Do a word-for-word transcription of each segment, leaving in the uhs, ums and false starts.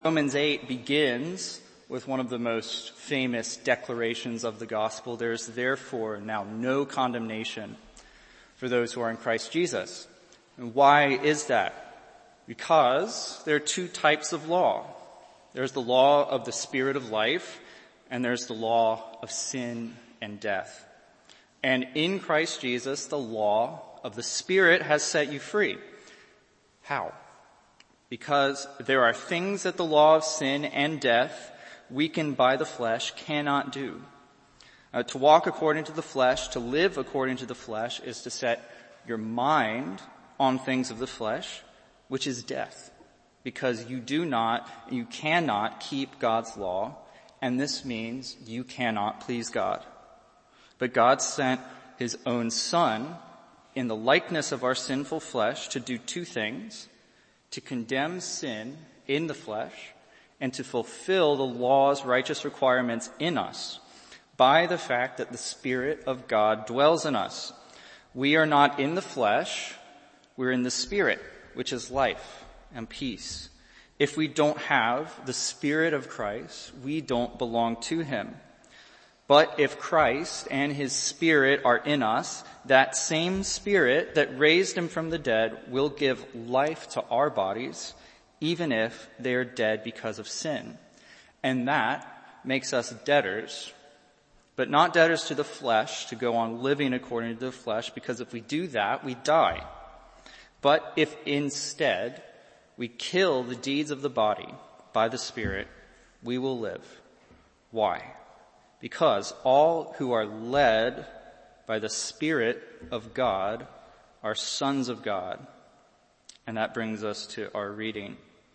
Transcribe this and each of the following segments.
Romans eight begins with one of the most famous declarations of the gospel. There is therefore now no condemnation for those who are in Christ Jesus. And why is that? Because there are two types of law. There's the law of the Spirit of life, and there's the law of sin and death. And in Christ Jesus, the law of the Spirit has set you free. How? Because there are things that the law of sin and death, weakened by the flesh, cannot do. Uh, to walk according to the flesh, to live according to the flesh, is to set your mind on things of the flesh, which is death. Because you do not, you cannot keep God's law, and this means you cannot please God. But God sent his own Son in the likeness of our sinful flesh to do two things: to condemn sin in the flesh, and to fulfill the law's righteous requirements in us by the fact that the Spirit of God dwells in us. We are not in the flesh, we're in the Spirit, which is life and peace. If we don't have the Spirit of Christ, we don't belong to him. But if Christ and his Spirit are in us, that same Spirit that raised him from the dead will give life to our bodies, even if they are dead because of sin. And that makes us debtors, but not debtors to the flesh, to go on living according to the flesh, because if we do that, we die. But if instead we kill the deeds of the body by the Spirit, we will live. Why? Because all who are led by the Spirit of God are sons of God. And that brings us to our reading.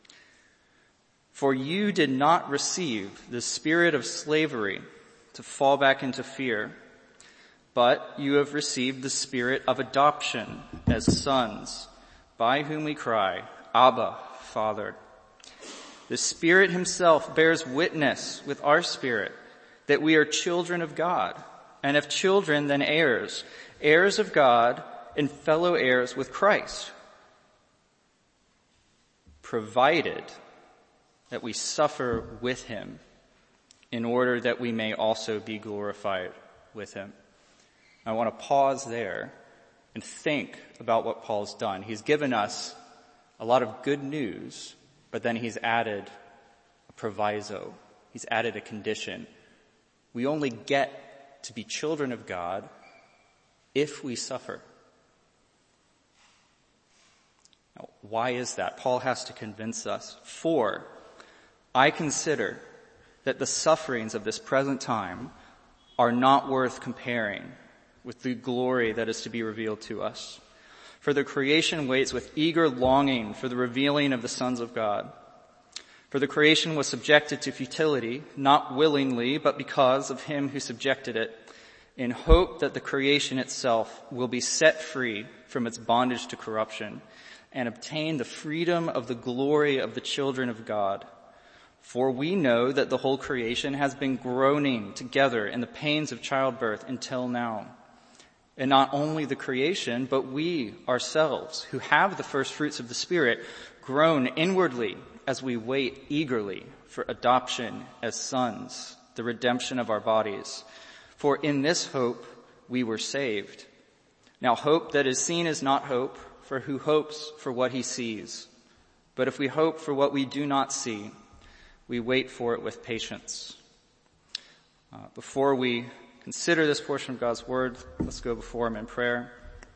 For you did not receive the spirit of slavery to fall back into fear, but you have received the spirit of adoption as sons, by whom we cry, Abba, Father. The Spirit himself bears witness with our spirit that we are children of God, and if children, then heirs, heirs of God and fellow heirs with Christ, provided that we suffer with him in order that we may also be glorified with him. I want to pause there and think about what Paul's done. He's given us a lot of good news, but then he's added a proviso. He's added a condition. We only get to be children of God if we suffer. Now, why is that? Paul has to convince us. For I consider that the sufferings of this present time are not worth comparing with the glory that is to be revealed to us. For the creation waits with eager longing for the revealing of the sons of God. For the creation was subjected to futility, not willingly, but because of him who subjected it, in hope that the creation itself will be set free from its bondage to corruption and obtain the freedom of the glory of the children of God. For we know that the whole creation has been groaning together in the pains of childbirth until now. And not only the creation, but we ourselves, who have the first fruits of the Spirit, groan inwardly as we wait eagerly for adoption as sons, the redemption of our bodies. For in this hope we were saved. Now hope that is seen is not hope, for who hopes for what he sees? But if we hope for what we do not see, we wait for it with patience. Uh, before we consider this portion of God's word, let's go before him in prayer.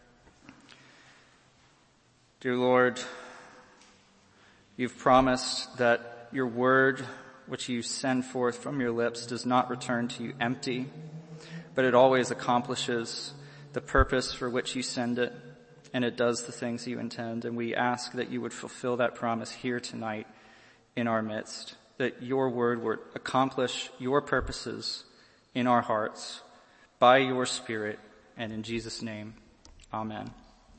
Dear Lord, you've promised that your word, which you send forth from your lips, does not return to you empty, but it always accomplishes the purpose for which you send it, and it does the things you intend. And we ask that you would fulfill that promise here tonight in our midst, that your word would accomplish your purposes in our hearts by your Spirit, and in Jesus' name, amen.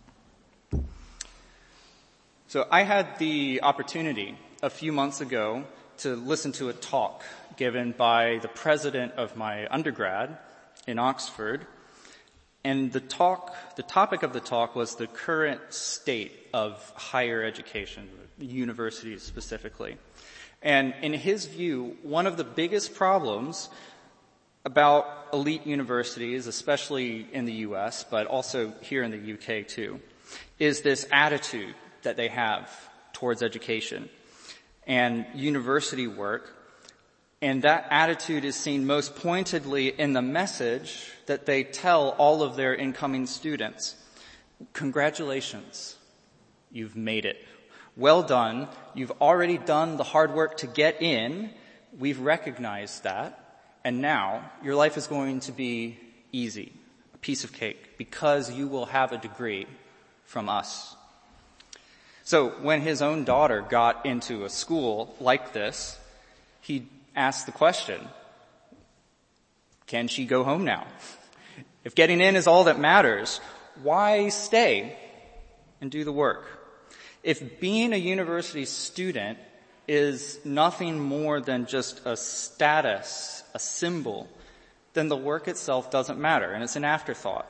So I had the opportunity a few months ago to listen to a talk given by the president of my undergrad in Oxford. And the talk, the topic of the talk was the current state of higher education, universities specifically. And in his view, one of the biggest problems about elite universities, especially in the U S, but also here in the U K too, is this attitude that they have towards education and university work. And that attitude is seen most pointedly in the message that they tell all of their incoming students. Congratulations, you've made it. Well done. You've already done the hard work to get in. We've recognized that. And now your life is going to be easy, a piece of cake, because you will have a degree from us. So when his own daughter got into a school like this, he asked the question, can she go home now? If getting in is all that matters, why stay and do the work? If being a university student is nothing more than just a status, a symbol, then the work itself doesn't matter, and it's an afterthought.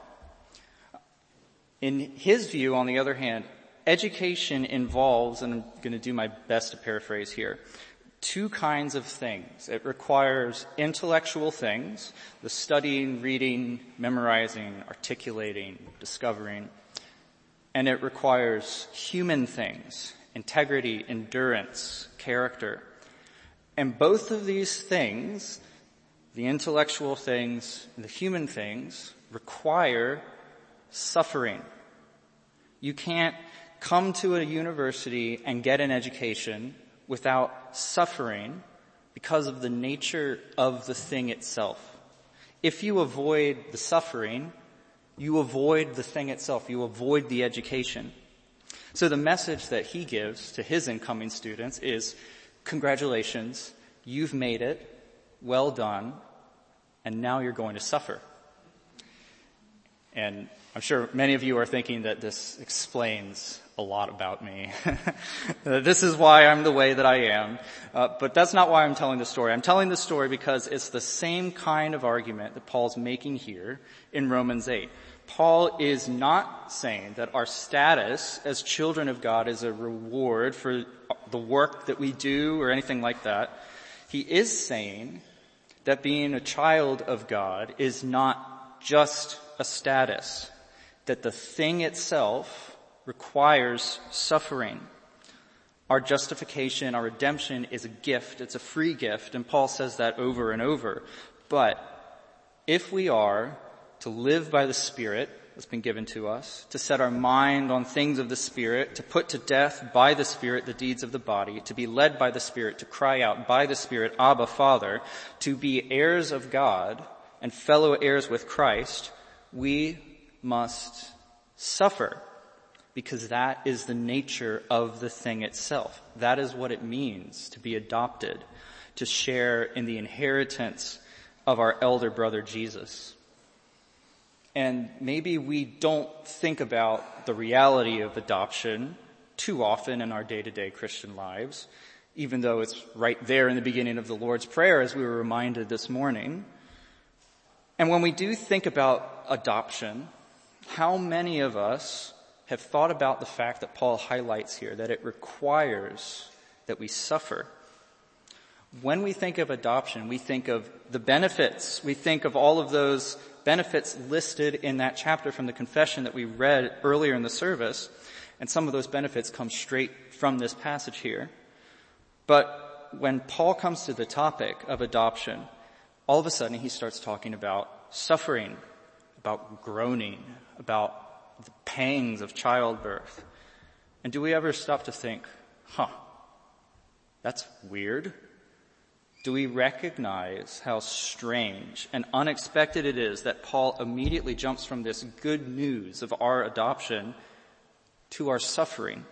In his view, on the other hand, education involves, and I'm going to do my best to paraphrase here, two kinds of things. It requires intellectual things, the studying, reading, memorizing, articulating, discovering, and it requires human things, integrity, endurance, character. And both of these things, the intellectual things and the human things, require suffering. You can't come to a university and get an education without suffering because of the nature of the thing itself. If you avoid the suffering, you avoid the thing itself. You avoid the education. So the message that he gives to his incoming students is, congratulations, you've made it, well done, and now you're going to suffer. And I'm sure many of you are thinking that this explains a lot about me. This is why I'm the way that I am. Uh, but that's not why I'm telling the story. I'm telling the story because it's the same kind of argument that Paul's making here in Romans eight. Paul is not saying that our status as children of God is a reward for the work that we do or anything like that. He is saying that being a child of God is not just a status, that the thing itself requires suffering. Our justification, our redemption is a gift. It's a free gift, and Paul says that over and over. But if we are to live by the Spirit that's been given to us, to set our mind on things of the Spirit, to put to death by the Spirit the deeds of the body, to be led by the Spirit, to cry out by the Spirit, Abba, Father, to be heirs of God and fellow heirs with Christ, we must suffer, because that is the nature of the thing itself. That is what it means to be adopted, to share in the inheritance of our elder brother Jesus. And maybe we don't think about the reality of adoption too often in our day-to-day Christian lives, even though it's right there in the beginning of the Lord's Prayer, as we were reminded this morning. And when we do think about adoption, how many of us have thought about the fact that Paul highlights here, that it requires that we suffer? When we think of adoption, we think of the benefits. We think of all of those benefits listed in that chapter from the confession that we read earlier in the service, and some of those benefits come straight from this passage here. But when Paul comes to the topic of adoption, all of a sudden he starts talking about suffering, about groaning, about the pangs of childbirth. And do we ever stop to think, huh, that's weird? Do we recognize how strange and unexpected it is that Paul immediately jumps from this good news of our adoption to our suffering?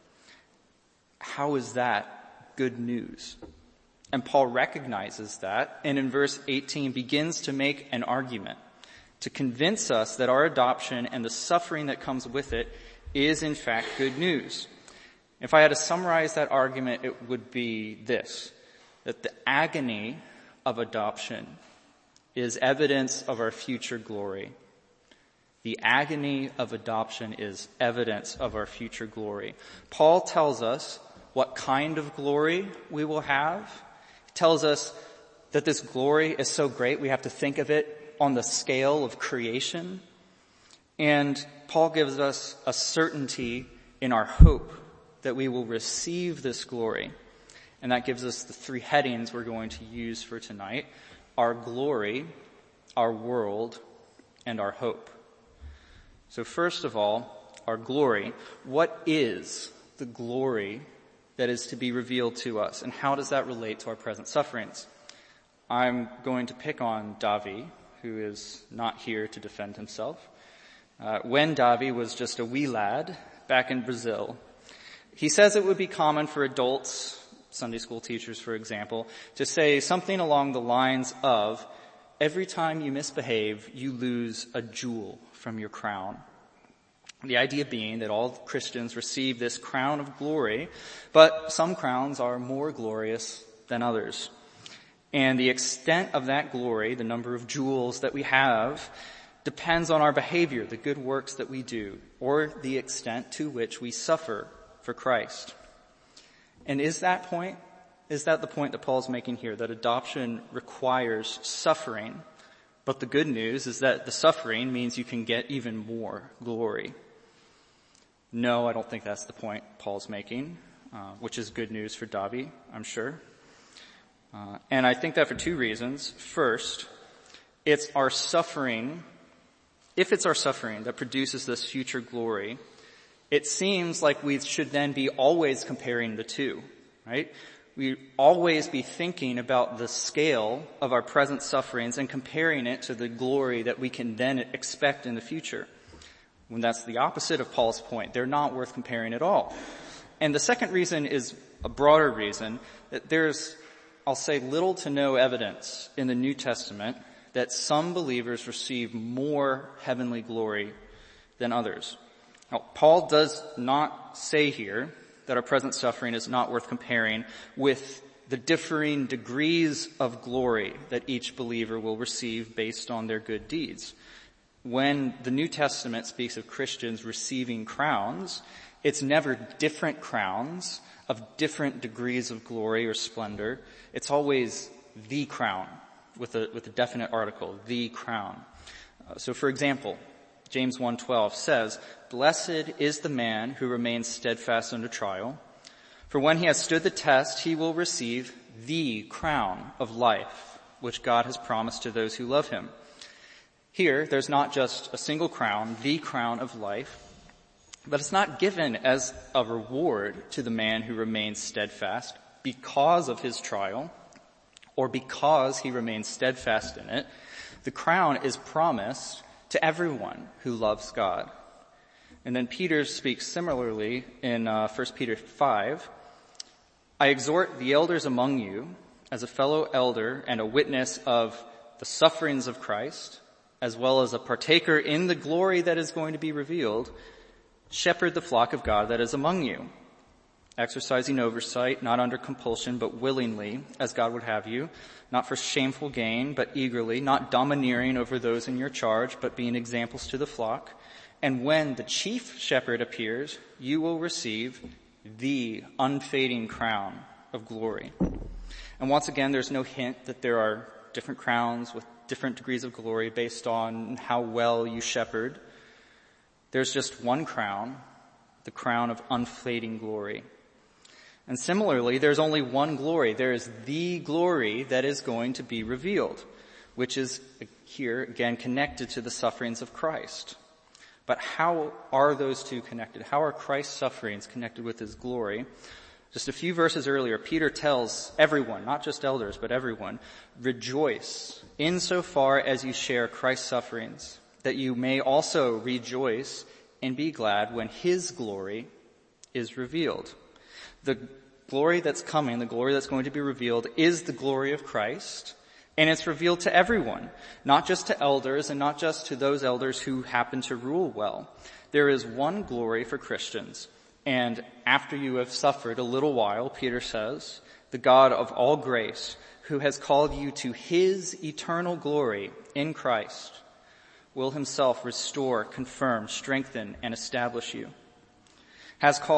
How is that good news? And Paul recognizes that, and in verse eighteen begins to make an argument to convince us that our adoption and the suffering that comes with it is in fact good news. If I had to summarize that argument, it would be this: that the agony of adoption is evidence of our future glory. The agony of adoption is evidence of our future glory. Paul tells us what kind of glory we will have. It tells us that this glory is so great we have to think of it on the scale of creation. And Paul gives us a certainty in our hope that we will receive this glory. And that gives us the three headings we're going to use for tonight: our glory, our world, and our hope. So first of all, our glory. What is the glory that is to be revealed to us, and how does that relate to our present sufferings? I'm going to pick on Davi, who is not here to defend himself. Uh, when Davi was just a wee lad back in Brazil, he says it would be common for adults, Sunday school teachers, for example, to say something along the lines of, every time you misbehave, you lose a jewel from your crown. The idea being that all Christians receive this crown of glory, but some crowns are more glorious than others. And the extent of that glory, the number of jewels that we have, depends on our behavior, the good works that we do, or the extent to which we suffer for Christ. And is that point, is that the point that Paul's making here, that adoption requires suffering? But the good news is that the suffering means you can get even more glory. No, I don't think that's the point Paul's making, uh, which is good news for Davi, I'm sure. Uh, and I think that for two reasons. First, it's our suffering, if it's our suffering that produces this future glory, it seems like we should then be always comparing the two, right? We always be thinking about the scale of our present sufferings and comparing it to the glory that we can then expect in the future. When that's the opposite of Paul's point, they're not worth comparing at all. And the second reason is a broader reason, that there's, I'll say, little to no evidence in the New Testament that some believers receive more heavenly glory than others. Now, Paul does not say here that our present suffering is not worth comparing with the differing degrees of glory that each believer will receive based on their good deeds. When the New Testament speaks of Christians receiving crowns, it's never different crowns of different degrees of glory or splendor. It's always the crown with a, with a definite article, the crown. Uh, so for example, James one twelve says, "Blessed is the man who remains steadfast under trial, for when he has stood the test, he will receive the crown of life, which God has promised to those who love him." Here, there's not just a single crown, the crown of life, but it's not given as a reward to the man who remains steadfast because of his trial or because he remains steadfast in it. The crown is promised to everyone who loves God. And then Peter speaks similarly in uh, First Peter five. "I exhort the elders among you as a fellow elder and a witness of the sufferings of Christ, as well as a partaker in the glory that is going to be revealed, shepherd the flock of God that is among you, exercising oversight, not under compulsion, but willingly, as God would have you, not for shameful gain, but eagerly, not domineering over those in your charge, but being examples to the flock. And when the chief shepherd appears, you will receive the unfading crown of glory." And once again, there's no hint that there are different crowns with different degrees of glory based on how well you shepherd. There's just one crown, the crown of unfading glory. And similarly, there's only one glory. There is the glory that is going to be revealed, which is here again connected to the sufferings of Christ. But how are those two connected? How are Christ's sufferings connected with his glory? Just a few verses earlier, Peter tells everyone, not just elders, but everyone, "Rejoice insofar as you share Christ's sufferings, that you may also rejoice and be glad when his glory is revealed." The glory that's coming, the glory that's going to be revealed, is the glory of Christ, and it's revealed to everyone, not just to elders and not just to those elders who happen to rule well. There is one glory for Christians. And after you have suffered a little while, Peter says, the God of all grace, who has called you to his eternal glory in Christ, will himself restore, confirm, strengthen, and establish you. Has called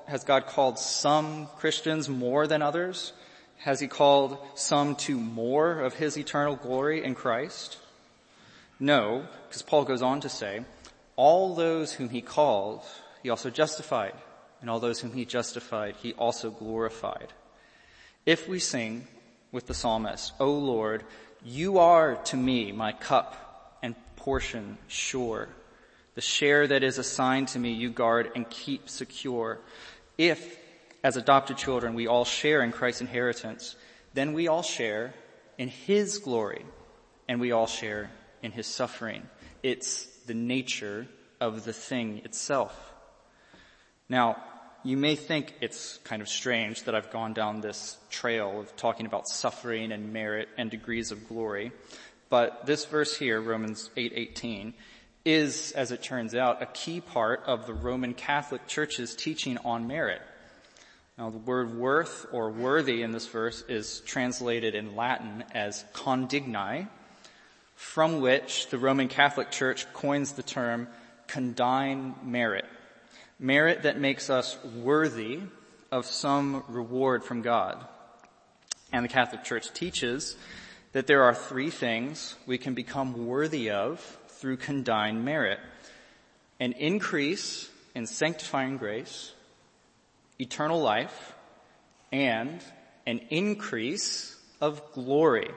has God called some Christians more than others? Has he called some to more of his eternal glory in Christ? No, because Paul goes on to say, all those whom he called, he also justified, and all those whom he justified, he also glorified. If we sing with the psalmist, O Lord, you are to me my cup and portion sure. The share that is assigned to me you guard and keep secure. If, as adopted children, we all share in Christ's inheritance, then we all share in his glory, and we all share in his suffering. It's the nature of the thing itself. Now, you may think it's kind of strange that I've gone down this trail of talking about suffering and merit and degrees of glory, but this verse here, Romans eight eighteen, is, as it turns out, a key part of the Roman Catholic Church's teaching on merit. Now, the word worth or worthy in this verse is translated in Latin as condigni, from which the Roman Catholic Church coins the term condign merit. Merit that makes us worthy of some reward from God. And the Catholic Church teaches that there are three things we can become worthy of through condign merit: an increase in sanctifying grace, eternal life, and an increase of glory.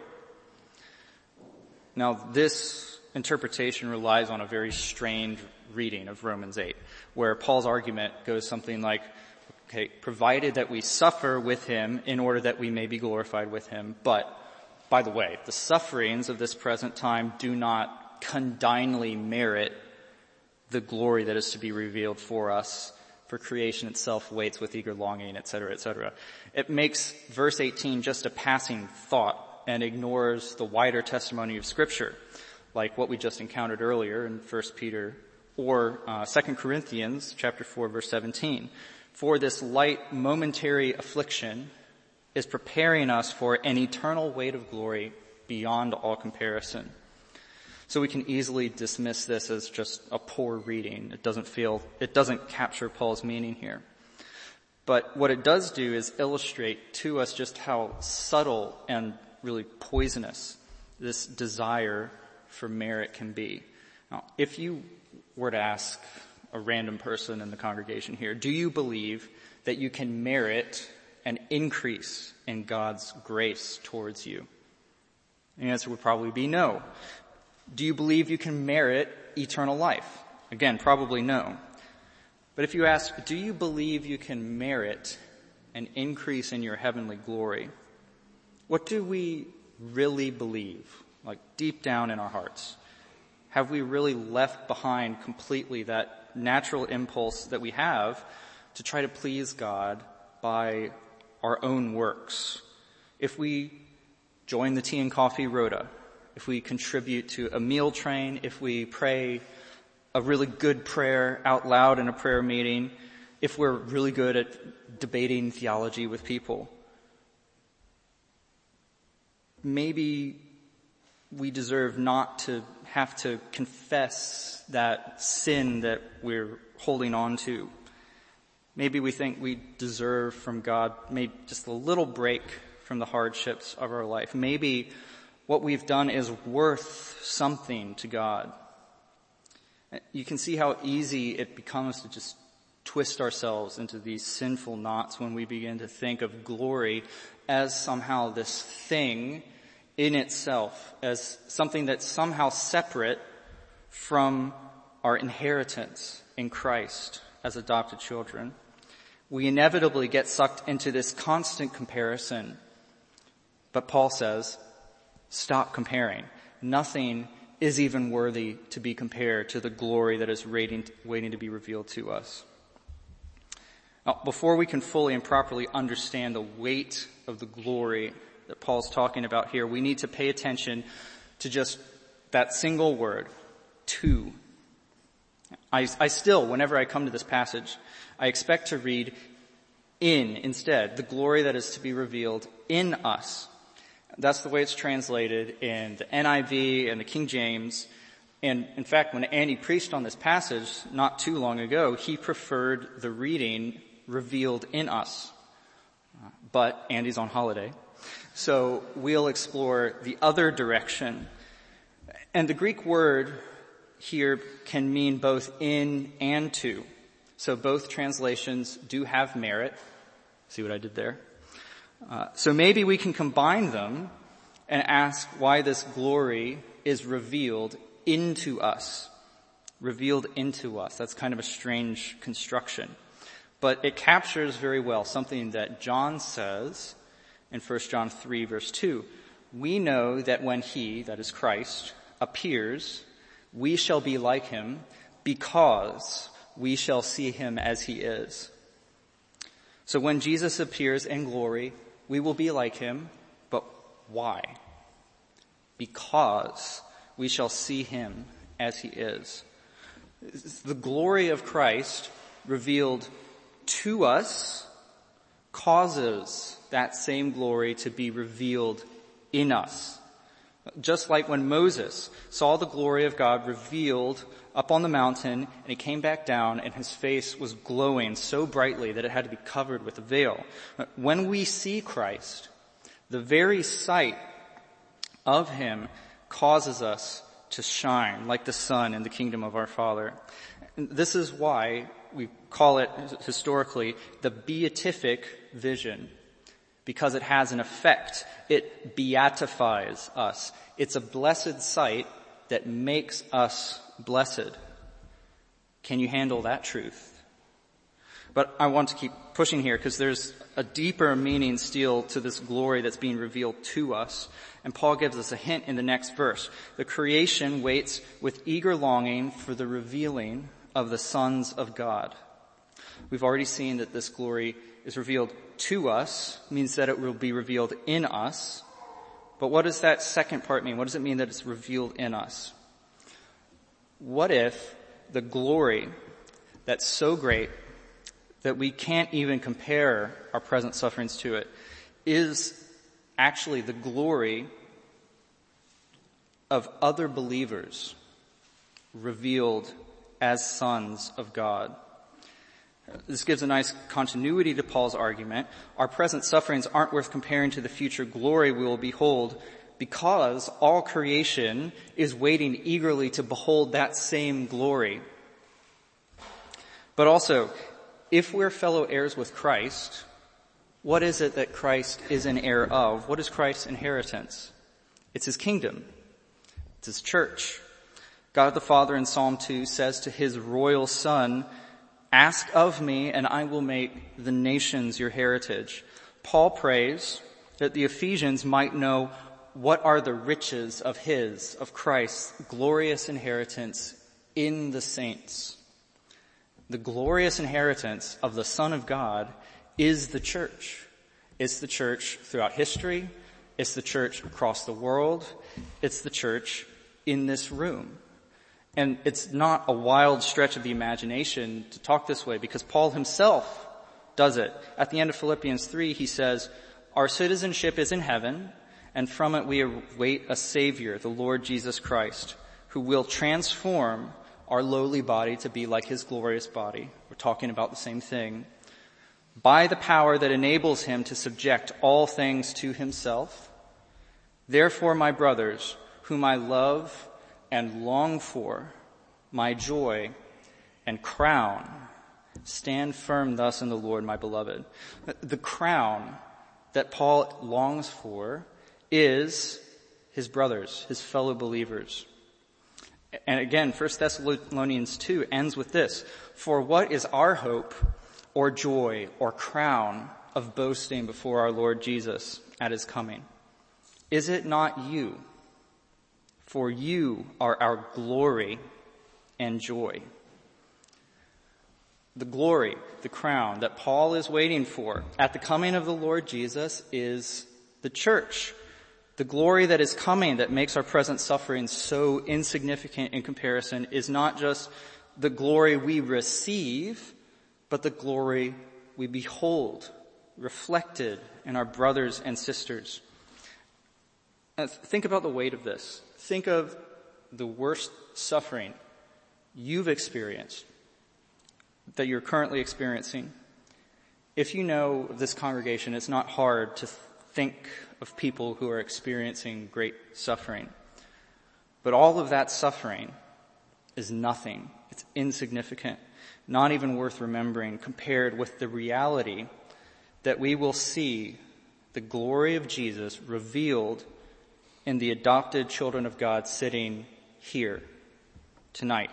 Now, this interpretation relies on a very strange reading of Romans eight, where Paul's argument goes something like, okay, provided that we suffer with him in order that we may be glorified with him, but, by the way, the sufferings of this present time do not condignly merit the glory that is to be revealed for us, for creation itself waits with eager longing, et cetera, et cetera. It makes verse eighteen just a passing thought and ignores the wider testimony of Scripture, like what we just encountered earlier in First Peter or uh, Second Corinthians chapter four, verse seventeen. For this light momentary affliction is preparing us for an eternal weight of glory beyond all comparison. So we can easily dismiss this as just a poor reading. It doesn't feel, it doesn't capture Paul's meaning here. But what it does do is illustrate to us just how subtle and really poisonous this desire for merit can be. Now, if you were to ask a random person in the congregation here, do you believe that you can merit an increase in God's grace towards you? The answer would probably be no. Do you believe you can merit eternal life? Again, probably no. But if you ask, do you believe you can merit an increase in your heavenly glory? What do we really believe, like deep down in our hearts? Have we really left behind completely that natural impulse that we have to try to please God by our own works? If we join the tea and coffee rota, if we contribute to a meal train, if we pray a really good prayer out loud in a prayer meeting, if we're really good at debating theology with people, maybe we deserve not to have to confess that sin that we're holding on to. Maybe we think we deserve from God maybe just a little break from the hardships of our life. Maybe what we've done is worth something to God. You can see how easy it becomes to just twist ourselves into these sinful knots when we begin to think of glory as somehow this thing in itself, as something that's somehow separate from our inheritance in Christ as adopted children. We inevitably get sucked into this constant comparison. But Paul says, stop comparing. Nothing is even worthy to be compared to the glory that is waiting, waiting to be revealed to us. Now, before we can fully and properly understand the weight of the glory that Paul's talking about here, we need to pay attention to just that single word, to. I, I still, whenever I come to this passage, I expect to read in instead, the glory that is to be revealed in us. That's the way it's translated in the N I V and the King James. And in fact, when Andy preached on this passage not too long ago, he preferred the reading revealed in us. Uh, but Andy's on holiday, so we'll explore the other direction. And the Greek word here can mean both in and to. So both translations do have merit. See what I did there? Uh, so maybe we can combine them and ask why this glory is revealed into us. Revealed into us. That's kind of a strange construction. But it captures very well something that John says in First John three verse two. We know that when he, that is Christ, appears, we shall be like him because we shall see him as he is. So when Jesus appears in glory, we will be like him, but why? Because we shall see him as he is. The glory of Christ revealed to us causes that same glory to be revealed in us. Just like when Moses saw the glory of God revealed up on the mountain and he came back down and his face was glowing so brightly that it had to be covered with a veil. When we see Christ, the very sight of him causes us to shine like the sun in the kingdom of our Father. And this is why we call it historically the beatific vision, because it has an effect. It beatifies us. It's a blessed sight that makes us blessed. Can you handle that truth? But I want to keep pushing here because there's a deeper meaning still to this glory that's being revealed to us. And Paul gives us a hint in the next verse. The creation waits with eager longing for the revealing of the sons of God. We've already seen that this glory is revealed to us, means that it will be revealed in us. But what does that second part mean? What does it mean that it's revealed in us? What if the glory that's so great that we can't even compare our present sufferings to it is actually the glory of other believers revealed as sons of God? This gives a nice continuity to Paul's argument. Our present sufferings aren't worth comparing to the future glory we will behold because all creation is waiting eagerly to behold that same glory. But also, if we're fellow heirs with Christ, what is it that Christ is an heir of? What is Christ's inheritance? It's his kingdom. It's his church. God the Father in Psalm two says to his royal Son, "Ask of me, and I will make the nations your heritage." Paul prays that the Ephesians might know what are the riches of his, of Christ's glorious inheritance in the saints. The glorious inheritance of the Son of God is the church. It's the church throughout history. It's the church across the world. It's the church in this room. And it's not a wild stretch of the imagination to talk this way because Paul himself does it. At the end of Philippians three, he says, "Our citizenship is in heaven, and from it we await a Savior, the Lord Jesus Christ, who will transform our lowly body to be like his glorious body." We're talking about the same thing. "By the power that enables him to subject all things to himself. Therefore, my brothers, whom I love and long for, my joy and crown, stand firm thus in the Lord, my beloved." The crown that Paul longs for is his brothers, his fellow believers. And again, First Thessalonians two ends with this: "For what is our hope or joy or crown of boasting before our Lord Jesus at his coming? Is it not you? For you are our glory and joy." The glory, the crown that Paul is waiting for at the coming of the Lord Jesus is the church. The glory that is coming that makes our present suffering so insignificant in comparison is not just the glory we receive, but the glory we behold reflected in our brothers and sisters. Now, think about the weight of this. Think of the worst suffering you've experienced, that you're currently experiencing. If you know this congregation, it's not hard to think of people who are experiencing great suffering. But all of that suffering is nothing. It's insignificant, not even worth remembering compared with the reality that we will see the glory of Jesus revealed in the adopted children of God sitting here tonight.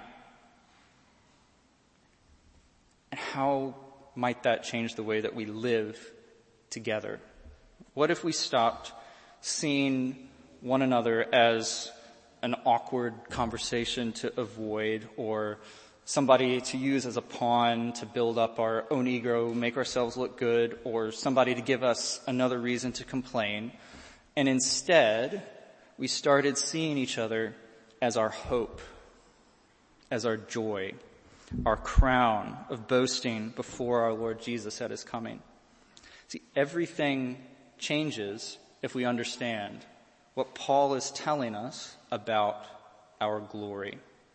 And how might that change the way that we live together? What if we stopped seeing one another as an awkward conversation to avoid, or somebody to use as a pawn to build up our own ego, make ourselves look good, or somebody to give us another reason to complain? And instead, we started seeing each other as our hope, as our joy, our crown of boasting before our Lord Jesus at his coming. See, everything changes if we understand what Paul is telling us about our glory.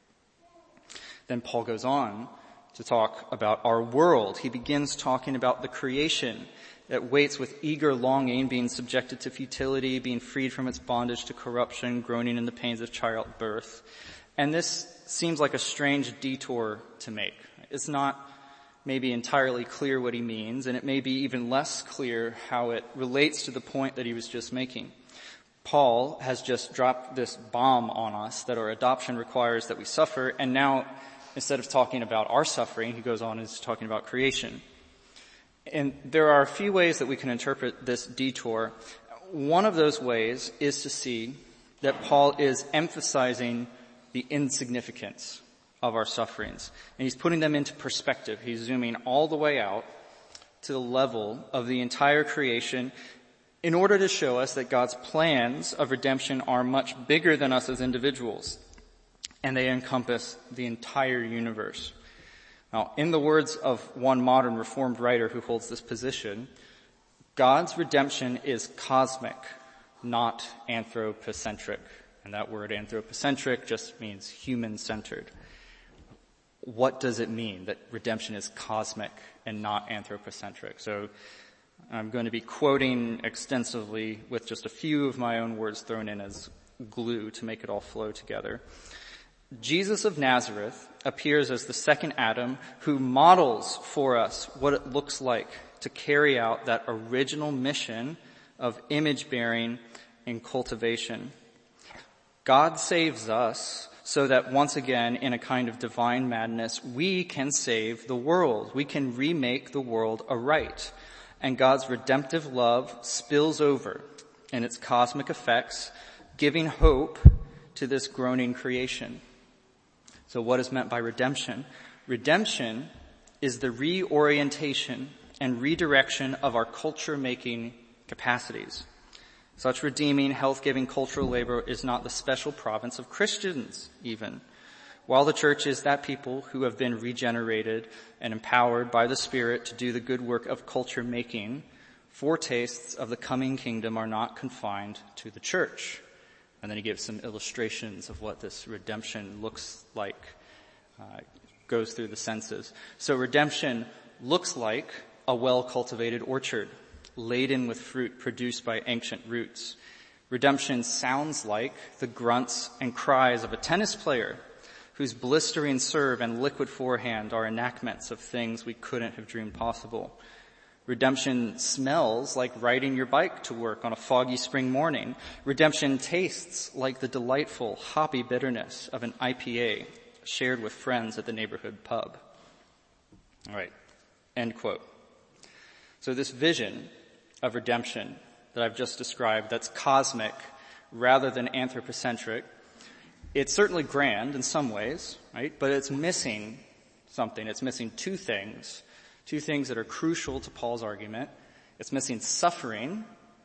Then Paul goes on to talk about our world. He begins talking about the creation that waits with eager longing, being subjected to futility, being freed from its bondage to corruption, groaning in the pains of childbirth. And this seems like a strange detour to make. It's not maybe entirely clear what he means, and it may be even less clear how it relates to the point that he was just making. Paul has just dropped this bomb on us that our adoption requires that we suffer, and now instead of talking about our suffering, he goes on and is talking about creation. And there are a few ways that we can interpret this detour. One of those ways is to see that Paul is emphasizing the insignificance of our sufferings. And he's putting them into perspective. He's zooming all the way out to the level of the entire creation in order to show us that God's plans of redemption are much bigger than us as individuals, and they encompass the entire universe. Now, in the words of one modern Reformed writer who holds this position, God's redemption is cosmic, not anthropocentric. And that word anthropocentric just means human-centered. What does it mean that redemption is cosmic and not anthropocentric? So I'm going to be quoting extensively with just a few of my own words thrown in as glue to make it all flow together. Jesus of Nazareth appears as the second Adam who models for us what it looks like to carry out that original mission of image-bearing and cultivation. God saves us so that once again, in a kind of divine madness, we can save the world. We can remake the world aright. And God's redemptive love spills over in its cosmic effects, giving hope to this groaning creation. So what is meant by redemption? Redemption is the reorientation and redirection of our culture-making capacities. Such redeeming, health-giving cultural labor is not the special province of Christians, even. While the church is that people who have been regenerated and empowered by the Spirit to do the good work of culture-making, foretastes of the coming kingdom are not confined to the church. And then he gives some illustrations of what this redemption looks like, uh, goes through the senses. So redemption looks like a well-cultivated orchard, laden with fruit produced by ancient roots. Redemption sounds like the grunts and cries of a tennis player whose blistering serve and liquid forehand are enactments of things we couldn't have dreamed possible. Redemption smells like riding your bike to work on a foggy spring morning. Redemption tastes like the delightful hoppy bitterness of an I P A shared with friends at the neighborhood pub. All right, end quote. So this vision of redemption that I've just described, that's cosmic rather than anthropocentric, it's certainly grand in some ways, right? But it's missing something. It's missing two things, two things that are crucial to Paul's argument. It's missing suffering,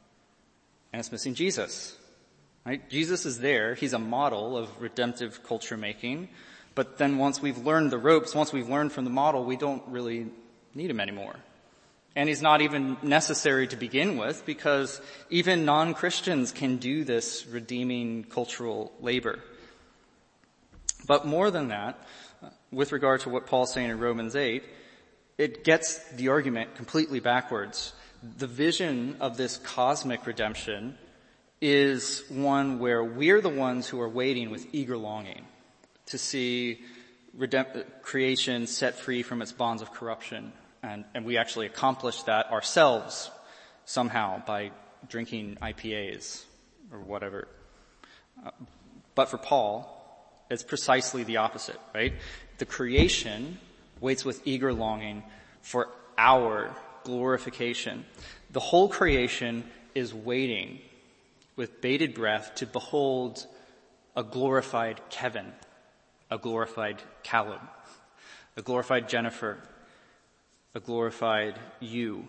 and it's missing Jesus, right? Jesus is there. He's a model of redemptive culture making. But then once we've learned the ropes, once we've learned from the model, we don't really need him anymore. And he's not even necessary to begin with, because even non-Christians can do this redeeming cultural labor. But more than that, with regard to what Paul's saying in Romans eight, it gets the argument completely backwards. The vision of this cosmic redemption is one where we're the ones who are waiting with eager longing to see redemp- creation set free from its bonds of corruption. And, and we actually accomplish that ourselves somehow by drinking I P As or whatever. Uh, but for Paul, it's precisely the opposite, right? The creation waits with eager longing for our glorification. The whole creation is waiting with bated breath to behold a glorified Kevin, a glorified Callum, a glorified Jennifer, a glorified you.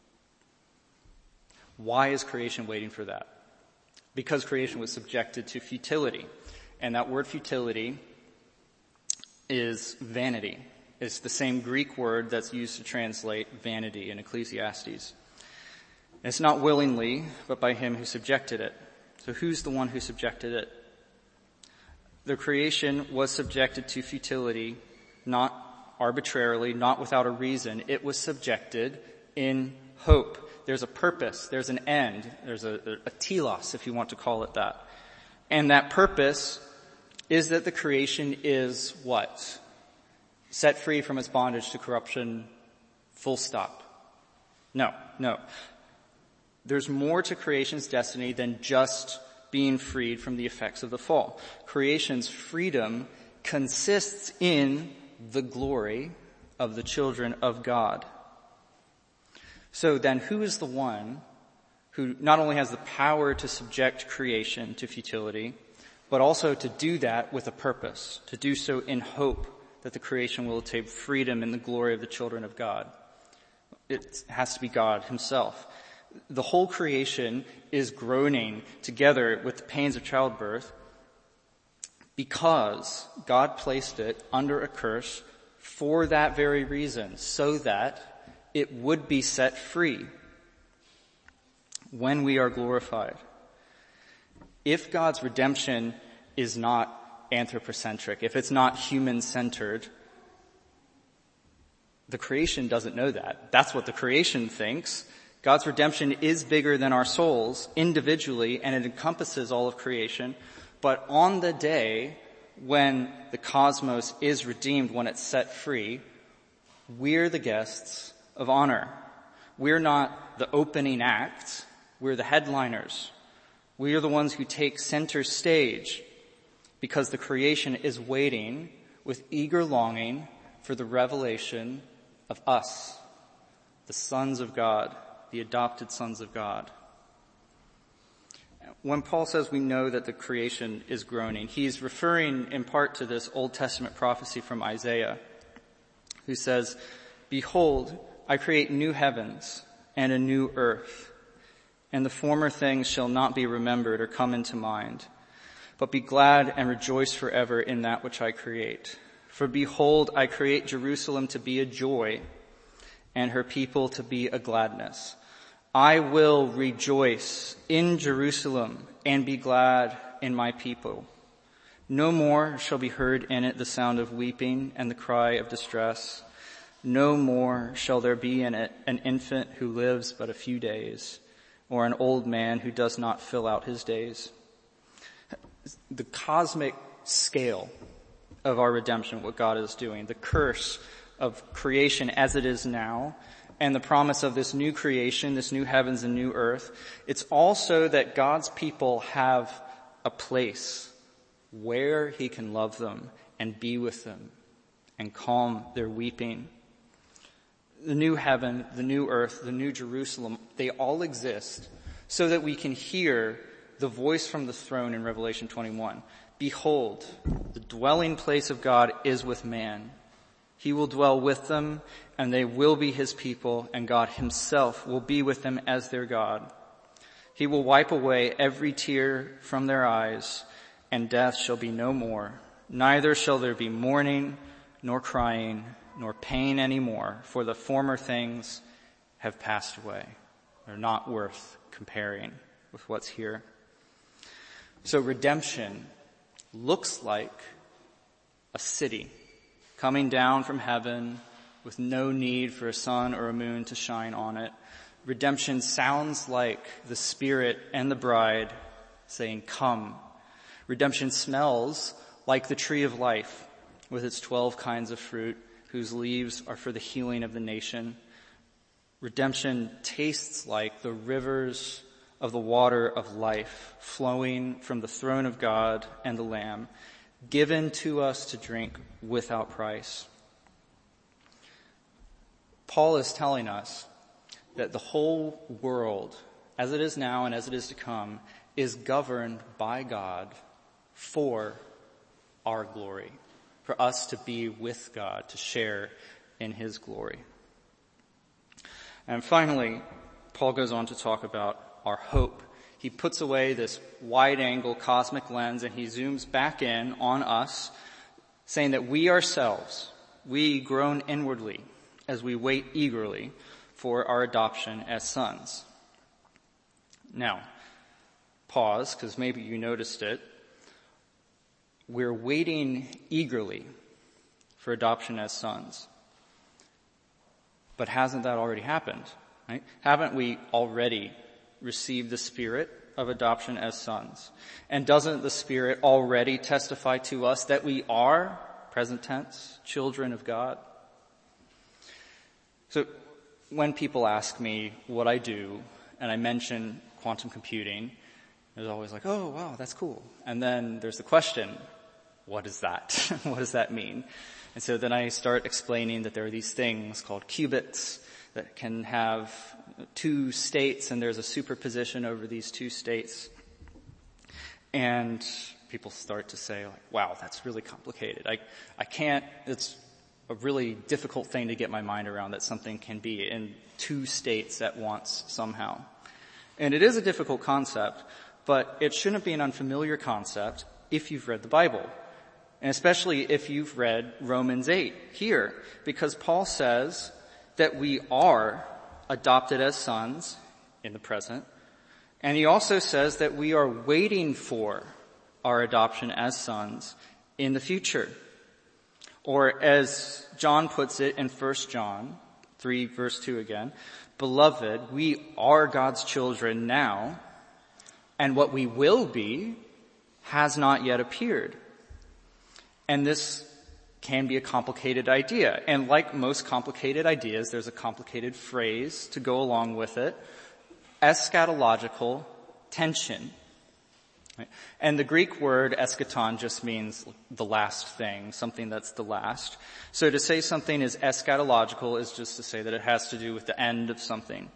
Why is creation waiting for that? Because creation was subjected to futility. And that word futility is vanity. It's the same Greek word that's used to translate vanity in Ecclesiastes. It's not willingly, but by him who subjected it. So who's the one who subjected it? The creation was subjected to futility, not arbitrarily, not without a reason. It was subjected in hope. There's a purpose, there's an end, there's a, a, a telos, if you want to call it that. And that purpose is that the creation is what? Set free from its bondage to corruption, full stop. No, no. There's more to creation's destiny than just being freed from the effects of the fall. Creation's freedom consists in the glory of the children of God. So then who is the one who not only has the power to subject creation to futility, but also to do that with a purpose, to do so in hope that the creation will attain freedom in the glory of the children of God? It has to be God himself. The whole creation is groaning together with the pains of childbirth because God placed it under a curse for that very reason, so that it would be set free when we are glorified. If God's redemption is not anthropocentric, if it's not human-centered, the creation doesn't know that. That's what the creation thinks. God's redemption is bigger than our souls individually, and it encompasses all of creation. But on the day when the cosmos is redeemed, when it's set free, we're the guests of honor. We're not the opening act. We're the headliners. We are the ones who take center stage because the creation is waiting with eager longing for the revelation of us, the sons of God, the adopted sons of God. When Paul says we know that the creation is groaning, he's referring in part to this Old Testament prophecy from Isaiah, who says, "Behold, I create new heavens and a new earth, and the former things shall not be remembered or come into mind. But be glad and rejoice forever in that which I create. For behold, I create Jerusalem to be a joy, and her people to be a gladness. I will rejoice in Jerusalem and be glad in my people. No more shall be heard in it the sound of weeping and the cry of distress. No more shall there be in it an infant who lives but a few days, or an old man who does not fill out his days." The cosmic scale of our redemption, what God is doing, the curse of creation as it is now, and the promise of this new creation, this new heavens and new earth, it's also that God's people have a place where he can love them and be with them and calm their weeping. The new heaven, the new earth, the new Jerusalem, they all exist so that we can hear the voice from the throne in Revelation twenty-one. "Behold, the dwelling place of God is with man. He will dwell with them, and they will be his people, and God himself will be with them as their God. He will wipe away every tear from their eyes, and death shall be no more. Neither shall there be mourning, nor crying, nor pain anymore, for the former things have passed away." They're not worth comparing with what's here. So redemption looks like a city coming down from heaven with no need for a sun or a moon to shine on it. Redemption sounds like the Spirit and the bride saying, "Come." Redemption smells like the tree of life with its twelve kinds of fruit, whose leaves are for the healing of the nation. Redemption tastes like the rivers of the water of life flowing from the throne of God and the Lamb, given to us to drink without price. Paul is telling us that the whole world, as it is now and as it is to come, is governed by God for our glory, for us to be with God, to share in his glory. And finally, Paul goes on to talk about our hope. He puts away this wide-angle cosmic lens and he zooms back in on us, saying that we ourselves, we groan inwardly as we wait eagerly for our adoption as sons. Now, pause, because maybe you noticed it. We're waiting eagerly for adoption as sons. But hasn't that already happened? Right? Haven't we already received the Spirit of adoption as sons? And doesn't the Spirit already testify to us that we are, present tense, children of God? So when people ask me what I do, and I mention quantum computing, there's always like, oh, wow, that's cool. And then there's the question, what is that? What does that mean? And so then I start explaining that there are these things called qubits that can have two states, and there's a superposition over these two states. And people start to say, like, wow, that's really complicated. I, I can't, it's a really difficult thing to get my mind around, that something can be in two states at once somehow. And it is a difficult concept, but it shouldn't be an unfamiliar concept if you've read the Bible. And especially if you've read Romans eight here, because Paul says that we are adopted as sons in the present, and he also says that we are waiting for our adoption as sons in the future. Or as John puts it in First John three verse two again, beloved, we are God's children now, and what we will be has not yet appeared. And this can be a complicated idea. And like most complicated ideas, there's a complicated phrase to go along with it. Eschatological tension. Right? And the Greek word eschaton just means the last thing, something that's the last. So to say something is eschatological is just to say that it has to do with the end of something.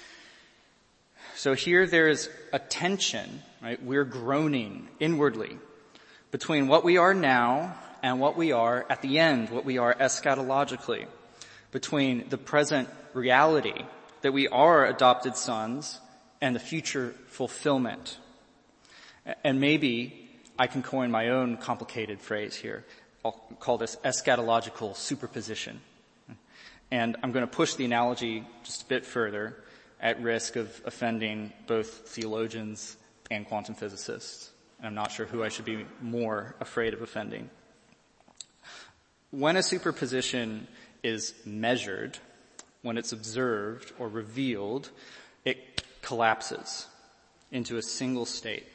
So here there is a tension, right? We're groaning inwardly between what we are now and what we are at the end, what we are eschatologically, between the present reality that we are adopted sons and the future fulfillment. And maybe I can coin my own complicated phrase here. I'll call this eschatological superposition. And I'm going to push the analogy just a bit further at risk of offending both theologians and quantum physicists. And I'm not sure who I should be more afraid of offending. When a superposition is measured, when it's observed or revealed, it collapses into a single state.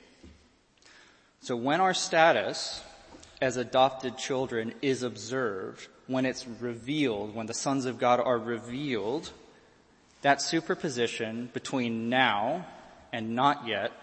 So when our status as adopted children is observed, when it's revealed, when the sons of God are revealed, that superposition between now and not yet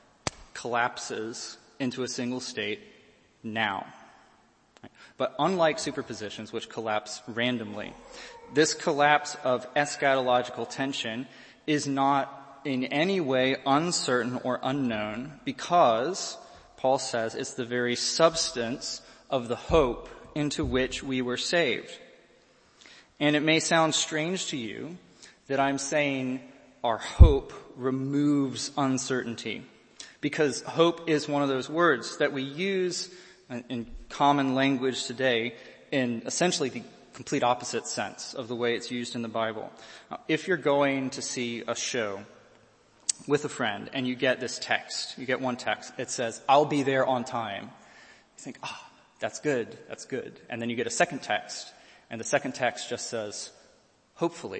collapses into a single state now. But unlike superpositions, which collapse randomly, this collapse of eschatological tension is not in any way uncertain or unknown, because Paul says it's the very substance of the hope into which we were saved. And it may sound strange to you that I'm saying our hope removes uncertainty, because hope is one of those words that we use in common language today in essentially the complete opposite sense of the way it's used in the Bible. Now, if you're going to see a show with a friend and you get this text, you get one text, it says, I'll be there on time. You think, ah, oh, that's good, that's good. And then you get a second text And the second text just says, hopefully.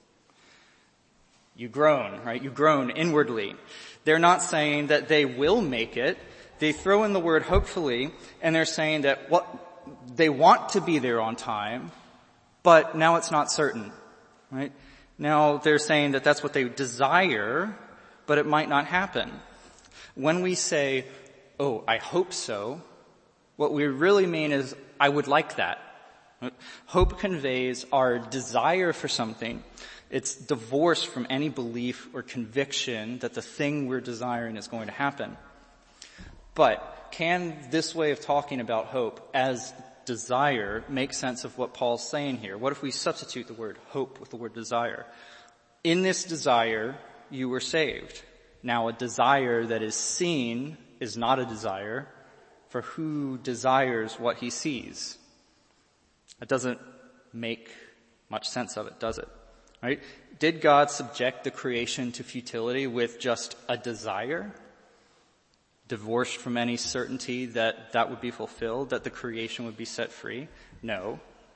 You groan, right? You groan inwardly. They're not saying that they will make it. They throw in the word hopefully, and they're saying that what they want to be there on time, but now it's not certain, right? Now they're saying that that's what they desire, but it might not happen. When we say, oh, I hope so, what we really mean is, I would like that. Hope conveys our desire for something. It's divorced from any belief or conviction that the thing we're desiring is going to happen. But can this way of talking about hope as desire make sense of what Paul's saying here? What if we substitute the word hope with the word desire? In this desire, you were saved. Now, a desire that is seen is not a desire, for who desires what he sees? It doesn't make much sense of it, does it? Right? Did God subject the creation to futility with just a desire, divorced from any certainty that that would be fulfilled, that the creation would be set free? No.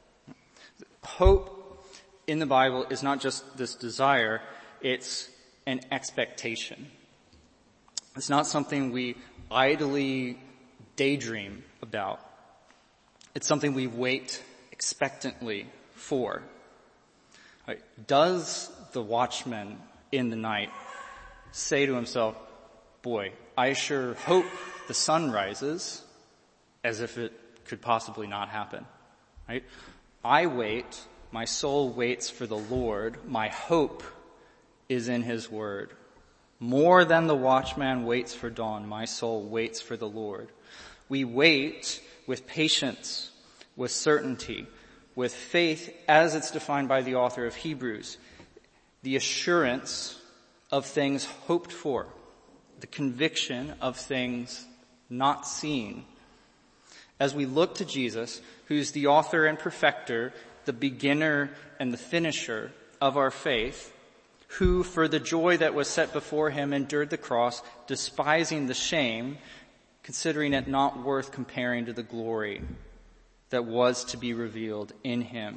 Hope in the Bible is not just this desire, it's an expectation. It's not something we idly daydream about. It's something we wait expectantly for. Right. Does the watchman in the night say to himself, boy, I sure hope the sun rises, as if it could possibly not happen, right? I wait, my soul waits for the Lord, my hope is in his word. More than the watchman waits for dawn, my soul waits for the Lord. We wait with patience, with certainty, with faith as it's defined by the author of Hebrews, the assurance of things hoped for, the conviction of things not seen. As we look to Jesus, who's the author and perfecter, the beginner and the finisher of our faith, who for the joy that was set before him endured the cross, despising the shame, considering it not worth comparing to the glory that was to be revealed in him.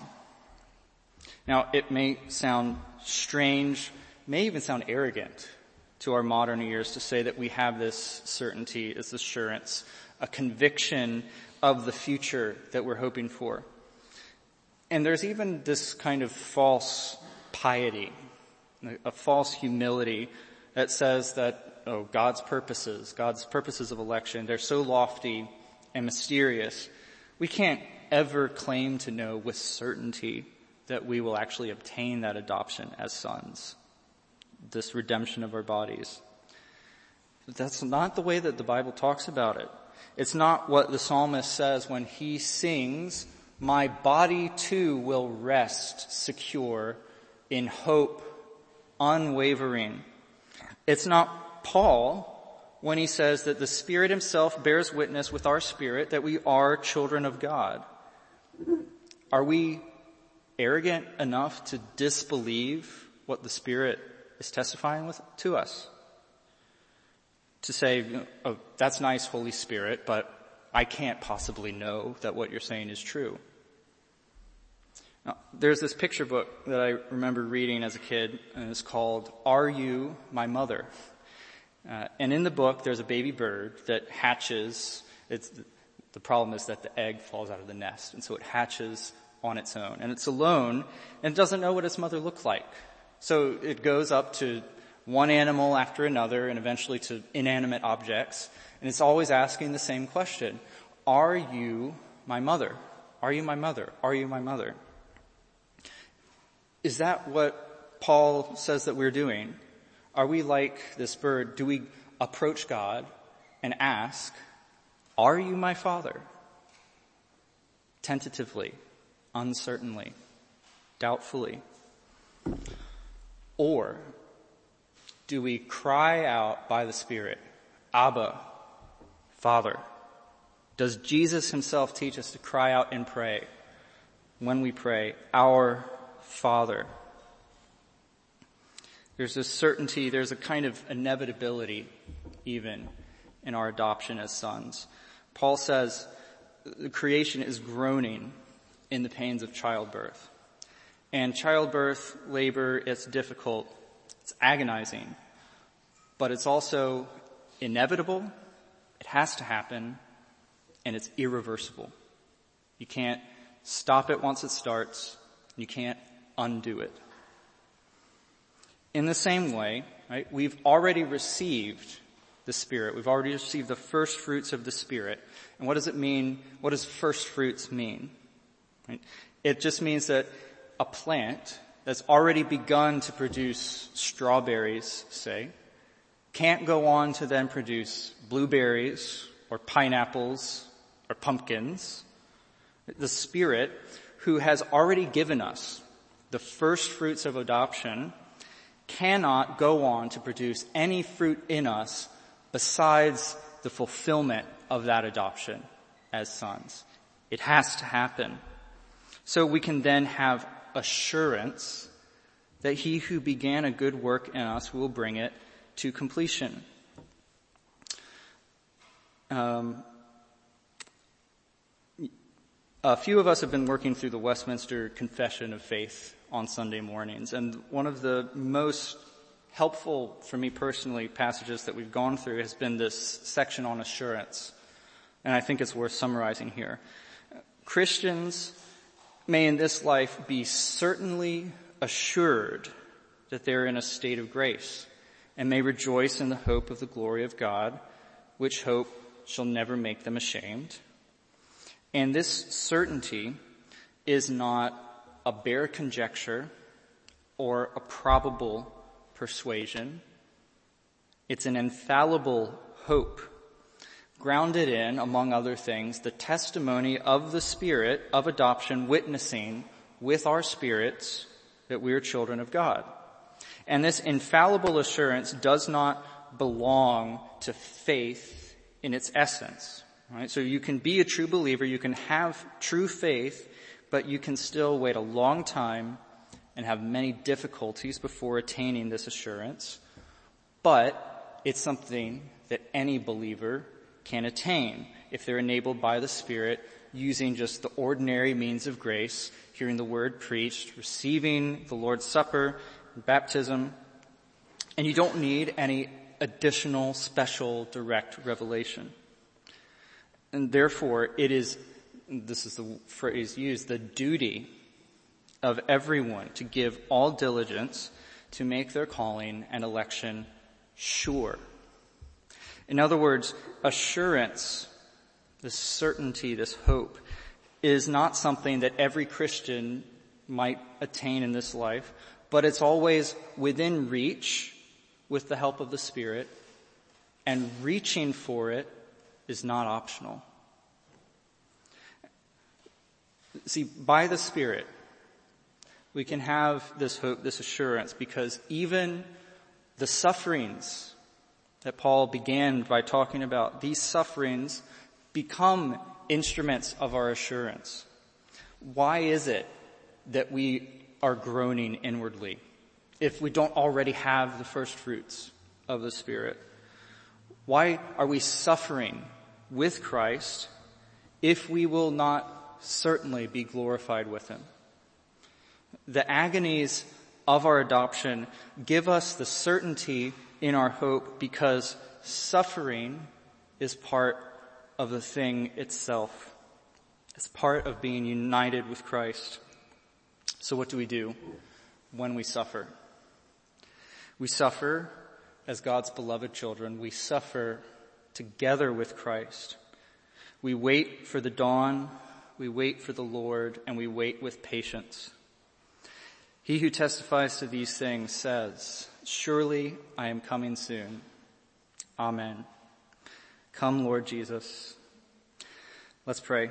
Now, it may sound strange, may even sound arrogant to our modern ears to say that we have this certainty, this assurance, a conviction of the future that we're hoping for. And there's even this kind of false piety, a false humility that says that, oh, God's purposes, God's purposes of election, they're so lofty and mysterious, we can't ever claim to know with certainty that we will actually obtain that adoption as sons, this redemption of our bodies. But that's not the way that the Bible talks about it. It's not what the psalmist says when he sings, my body too will rest secure in hope, unwavering. It's not Paul when he says that the Spirit himself bears witness with our spirit that we are children of God. Are we arrogant enough to disbelieve what the Spirit is testifying with to us? To say, oh, that's nice, Holy Spirit, but I can't possibly know that what you're saying is true. Now, there's this picture book that I remember reading as a kid, and it's called Are You My Mother? Uh, and in the book, there's a baby bird that hatches. It's, the problem is that the egg falls out of the nest, and so it hatches on its own. And it's alone, and it doesn't know what its mother looks like. So it goes up to one animal after another, and eventually to inanimate objects, and it's always asking the same question. Are you my mother? Are you my mother? Are you my mother? Is that what Paul says that we're doing? Are we like this bird? Do we approach God and ask, are you my Father? Tentatively, uncertainly, doubtfully. Or do we cry out by the Spirit, Abba, Father? Does Jesus himself teach us to cry out and pray when we pray, our Father? There's a certainty, there's a kind of inevitability even in our adoption as sons. Paul says the creation is groaning in the pains of childbirth. And childbirth, labor, it's difficult, it's agonizing, but it's also inevitable, it has to happen, and it's irreversible. You can't stop it once it starts, you can't undo it. In the same way, right, we've already received the Spirit. We've already received the first fruits of the Spirit. And what does it mean? What does first fruits mean? Right? It just means that a plant that's already begun to produce strawberries, say, can't go on to then produce blueberries or pineapples or pumpkins. The Spirit, who has already given us the first fruits of adoption, cannot go on to produce any fruit in us besides the fulfillment of that adoption as sons. It has to happen. So we can then have assurance that he who began a good work in us will bring it to completion. Um, a few of us have been working through the Westminster Confession of Faith on Sunday mornings, and one of the most helpful for me personally passages that we've gone through has been this section on assurance, and I think it's worth summarizing here. Christians may in this life be certainly assured that they're in a state of grace, and may rejoice in the hope of the glory of God, which hope shall never make them ashamed. And this certainty is not a bare conjecture or a probable persuasion. It's an infallible hope, grounded in, among other things, the testimony of the Spirit of adoption witnessing with our spirits that we are children of God. And this infallible assurance does not belong to faith in its essence. Right? So you can be a true believer, you can have true faith, but you can still wait a long time and have many difficulties before attaining this assurance. But it's something that any believer can attain if they're enabled by the Spirit, using just the ordinary means of grace, hearing the word preached, receiving the Lord's Supper, baptism, and you don't need any additional special direct revelation. And therefore, it is, this is the phrase used, the duty of everyone to give all diligence to make their calling and election sure. In other words, assurance, this certainty, this hope, is not something that every Christian might attain in this life, but it's always within reach with the help of the Spirit, and reaching for it is not optional. See, by the Spirit, we can have this hope, this assurance, because even the sufferings that Paul began by talking about, these sufferings become instruments of our assurance. Why is it that we are groaning inwardly if we don't already have the first fruits of the Spirit? Why are we suffering with Christ if we will not certainly be glorified with him? The agonies of our adoption give us the certainty in our hope because suffering is part of the thing itself. It's part of being united with Christ. So what do we do when we suffer? We suffer as God's beloved children. We suffer together with Christ. We wait for the dawn, we wait for the Lord, and we wait with patience. He who testifies to these things says, "Surely I am coming soon." Amen. Come, Lord Jesus. Let's pray.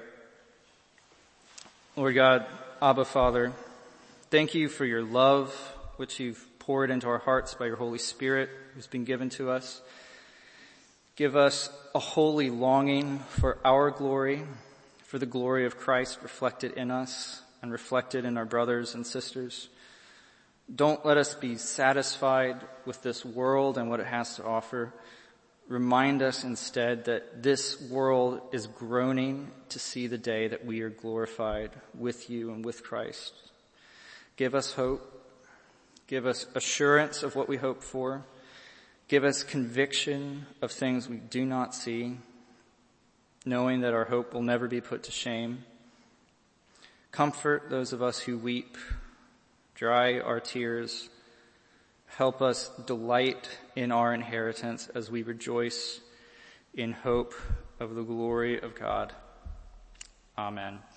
Lord God, Abba Father, thank you for your love, which you've poured into our hearts by your Holy Spirit, who's been given to us. Give us a holy longing for our glory, for the glory of Christ reflected in us and reflected in our brothers and sisters. Don't let us be satisfied with this world and what it has to offer, Remind us instead that this world is groaning to see the day that we are glorified with you and with Christ. Give us hope. Give us assurance of what we hope for. Give us conviction of things we do not see, knowing that our hope will never be put to shame. Comfort those of us who weep. Dry our tears. Help us delight in our inheritance as we rejoice in hope of the glory of God. Amen.